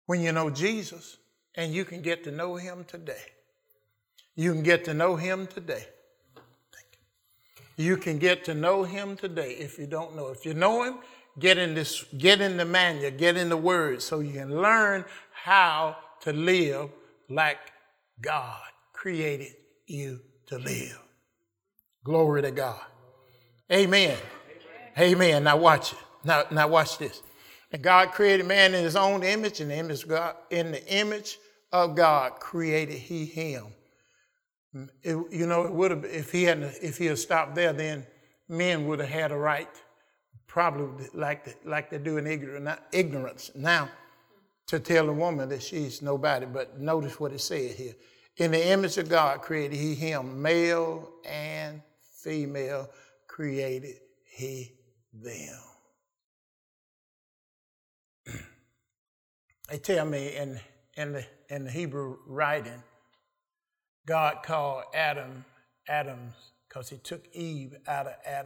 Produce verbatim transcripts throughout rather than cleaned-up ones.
when you know Jesus, and you can get to know him today. You can get to know him today. Thank you. You can get to know him today if you don't know. If you know him, get in this, get in the manual, get in the word so you can learn how to live like God created you to live. Glory to God. Amen. Amen. Amen. Now watch it. Now, now watch this. And God created man in his own image, and the image of God, in the image of God created he him. It, you know, it would have, if he hadn't, if he had stopped there, then men would have had a right, probably like the, like they do in ignorance now, to tell a woman that she's nobody. But notice what it said here. In the image of God created he him, male and female created he them. They tell me in, in, the, in the Hebrew writing, God called Adam, Adam, because he took Eve out of Adam.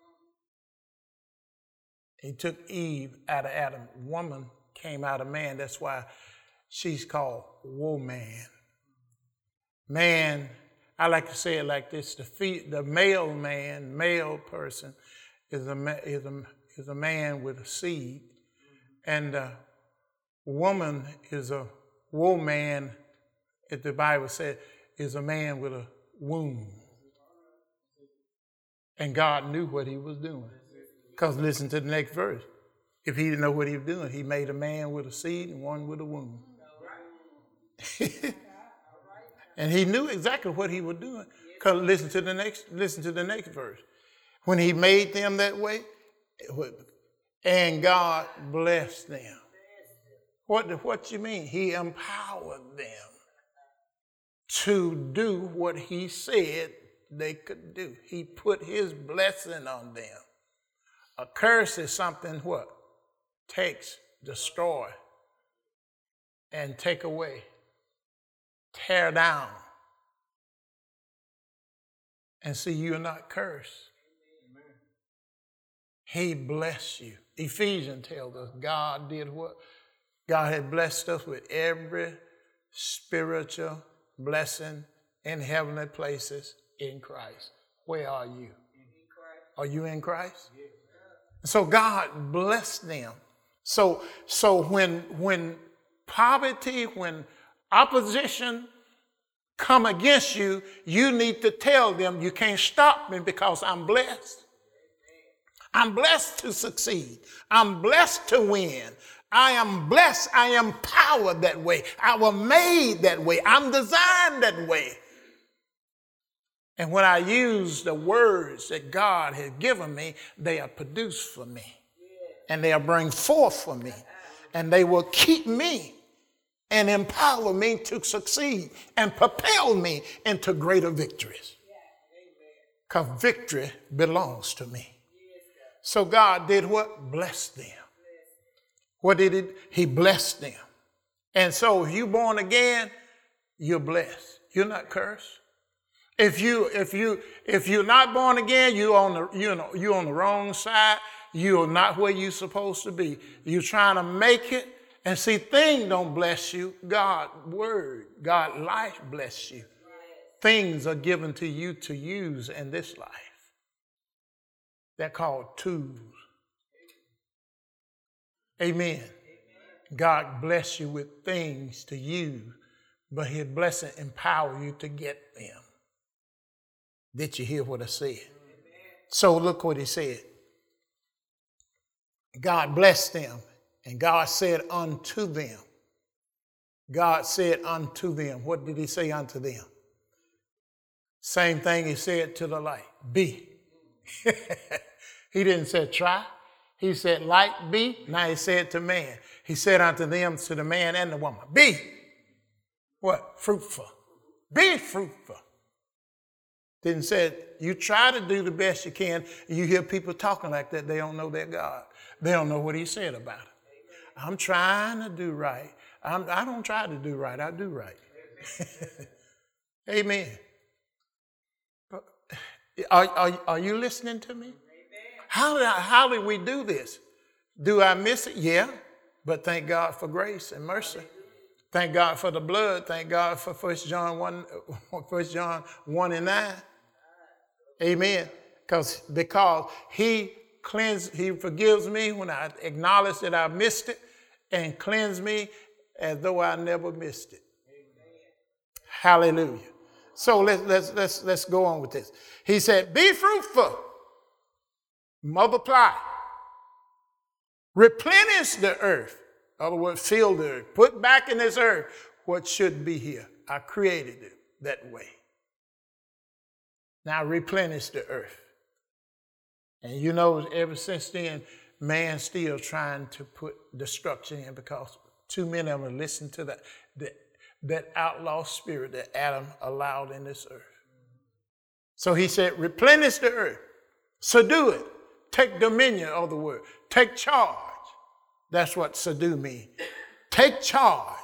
He took Eve out of Adam. Woman came out of man. That's why she's called woman. Man, I like to say it like this: the fe- the male man, male person, is a is a is a man with a seed, and the woman is a woman. As the Bible said, is a man with a womb. And God knew what he was doing. Because listen to the next verse. If he didn't know what he was doing, he made a man with a seed and one with a womb. And he knew exactly what he was doing. Because listen to the next, listen to the next verse. When he made them that way, and God blessed them. What, what you mean? He empowered them to do what he said they could do. He put his blessing on them. A curse is something what? Takes, destroy, and take away, tear down. And see, you're not cursed. Amen. He blessed you. Ephesians tells us God did what? God had blessed us with every spiritual blessing in heavenly places in Christ. Where are you? Are you in Christ? So God blessed them. So, so when, when poverty, when opposition come against you, you need to tell them, you can't stop me because I'm blessed. I'm blessed to succeed. I'm blessed to win. I am blessed. I am empowered that way. I was made that way. I'm designed that way. And when I use the words that God has given me, they are produced for me. And they are bring forth for me. And they will keep me and empower me to succeed and propel me into greater victories. Because victory belongs to me. So God did what? Blessed them. What did it? He blessed them. And so if you're born again, you're blessed. You're not cursed. If you if you if you're not born again, you're on the you know you're on the wrong side. You're not where you're supposed to be. You're trying to make it, and see, things don't bless you. God's word, God's life bless you. Things are given to you to use in this life. They're called tools. Amen. Amen. God bless you with things to use, but his blessing empower you to get them. Did you hear what I said? Amen. So look what he said. God blessed them, and God said unto them. God said unto them. What did he say unto them? Same thing he said to the light. Be. He didn't say try. He said light be. Now he said to man. He said unto them, to the man and the woman, be. What? Fruitful. Be fruitful. Didn't say, you try to do the best you can. You hear people talking like that, they don't know their God. They don't know what he said about it. I'm trying to do right. I'm, I don't try to do right. I do right. Amen. Are, are, are you listening to me? How, how do we do this? Do I miss it? Yeah. But thank God for grace and mercy. Thank God for the blood. Thank God for First John one, First John one and nine. Amen. Because because he cleansed, he forgives me when I acknowledge that I missed it, and cleanse me as though I never missed it. Amen. Hallelujah. So let's let's let's let's go on with this. He said, "Be fruitful, multiply, replenish the earth." In other words, fill the earth. Put back in this earth what should be here. I created it that way. Now replenish the earth. And you know, ever since then, man's still trying to put destruction in because too many of them listen to that, that, that outlaw spirit that Adam allowed in this earth. So he said, replenish the earth. Subdue it. Take dominion of the word. Take charge. That's what subdue means. Take charge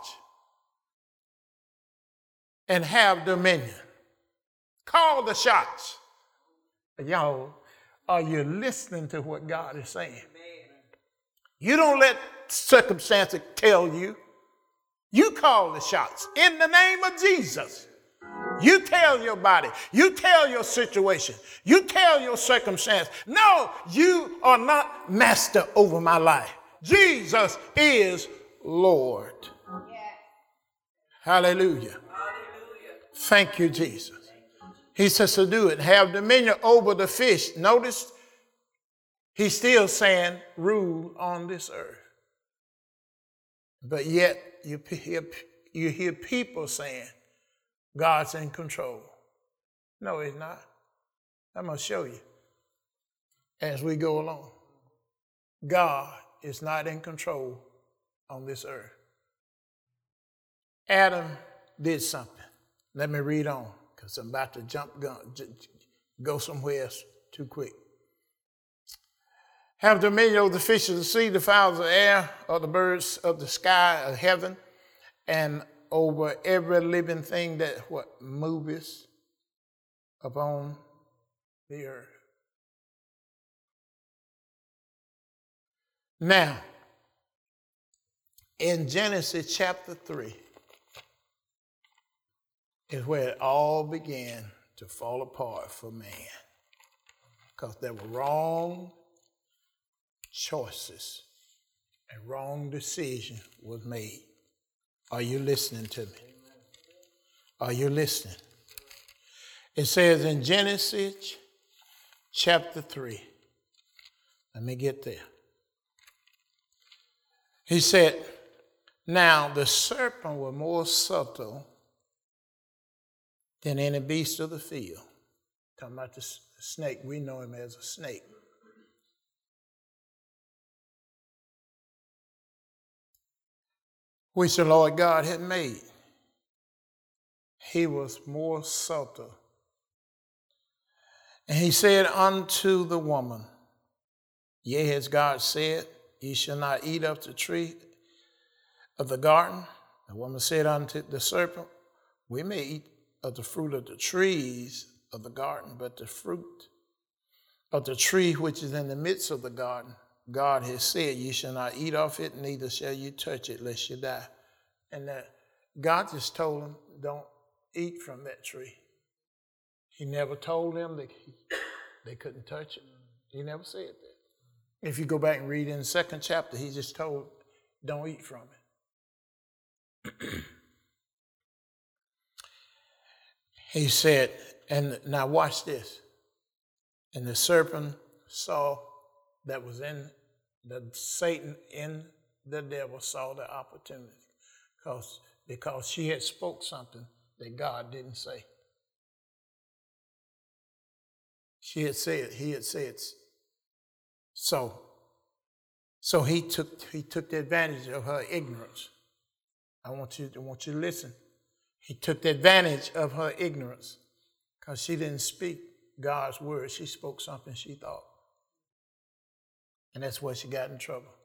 and have dominion. Call the shots. Y'all, are you listening to what God is saying? You don't let circumstances tell you. You call the shots in the name of Jesus. You tell your body. You tell your situation. You tell your circumstance. No, you are not master over my life. Jesus is Lord. Yeah. Hallelujah. Hallelujah. Thank you, Jesus. He says to do it. Have dominion over the fish. Notice he's still saying rule on this earth. But yet you hear, you hear people saying God's in control. No, he's not. I'm going to show you as we go along. God is not in control on this earth. Adam did something. Let me read on because I'm about to jump, go somewhere else too quick. Have dominion over the fish of the sea, the fowls of the air, or the birds of the sky of heaven, and over every living thing that what moves upon the earth. Now, in Genesis chapter three is where it all began to fall apart for man. Because there were wrong choices and wrong decision was made. Are you listening to me? Are you listening? It says in Genesis chapter three. Let me get there. He said, now the serpent was more subtle than any beast of the field. Talking about the snake, we know him as a snake. Which the Lord God had made. He was more subtle. And he said unto the woman, yea, as God said, ye shall not eat of the tree of the garden. The woman said unto the serpent, we may eat of the fruit of the trees of the garden, but the fruit of the tree which is in the midst of the garden, God has said, you shall not eat of it, neither shall you touch it, lest you die. And that God just told them, don't eat from that tree. He never told them that he, they couldn't touch it. He never said that. If you go back and read in the second chapter, he just told, don't eat from it. He said, and now watch this. And the serpent saw that was in, the Satan in the devil saw the opportunity. Because, because she had spoke something that God didn't say. She had said, he had said, so, so he took he took the advantage of her ignorance. I want you, I want you to listen. He took the advantage of her ignorance because she didn't speak God's word. She spoke something she thought. And that's where she got in trouble.